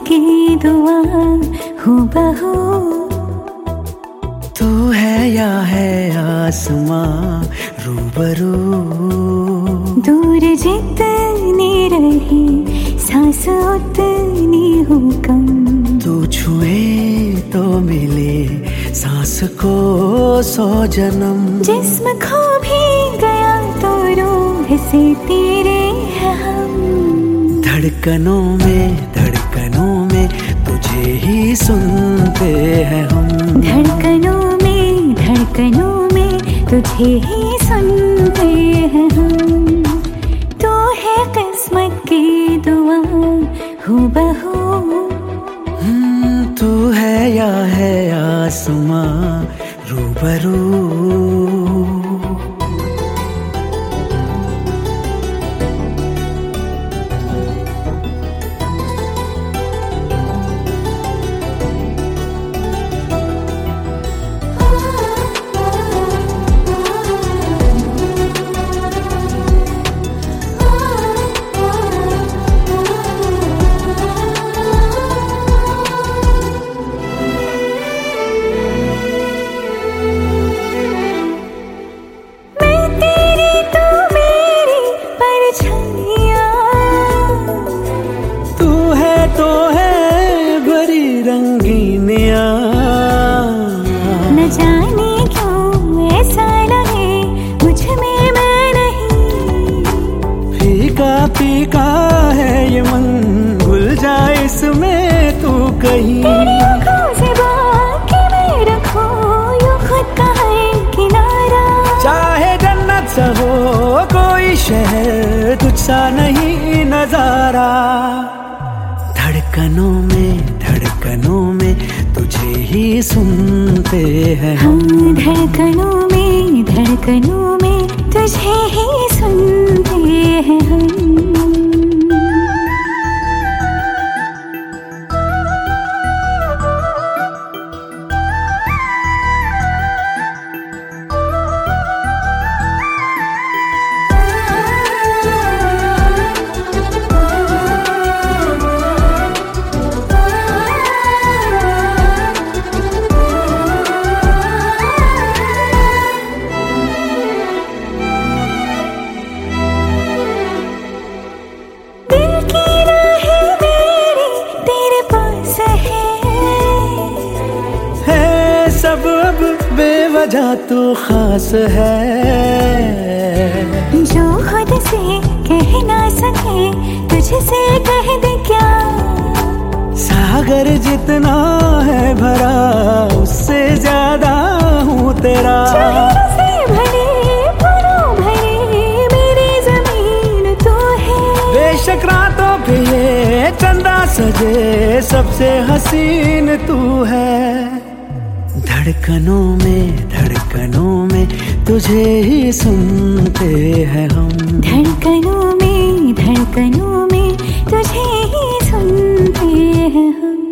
की दुआ हूबहू। तू है या है आसमां रूबरू, दूर जितनी रही सांस उतनी हो कम। तू छुए तो मिले सांस को 100 जन्म। जिस्म खो भी गया तो रूह से तेरे हैं हम। धड़कनों में तुझे ही सुनते हैं हम। धड़कनों में तुझे ही सुनते हैं हम। तू है किस्मत की दुआ हूबहू। तू है या है आसमां रूबरू। रंगीनिया न जाने क्यों ऐसा लगे मुझ में मैं नहीं। फीका फीका है ये मन, भूल जाए इसमें तू कहीं। तेरी आँखों से बाकी मैं रखूं यूं खुद का है किनारा। चाहे जन्नत सा हो कोई शहर, तुझसा नहीं नजारा। धड़कनों में तुझे ही सुनते हैं हम। धड़कनों में तुझे ही सुनते हैं हम। सब अब बेवजह तू खास है, जो खुद से कह ना सके तुझसे कह दे क्या। सागर जितना है भरा उससे ज्यादा हूँ तेरा। से भरे मेरी जमीन तू है। बेशक रातों पे ये चंदा सजे सबसे हसीन तू है। धड़कनों में तुझे ही सुनते हैं हम। धड़कनों में तुझे ही सुनते हैं हम।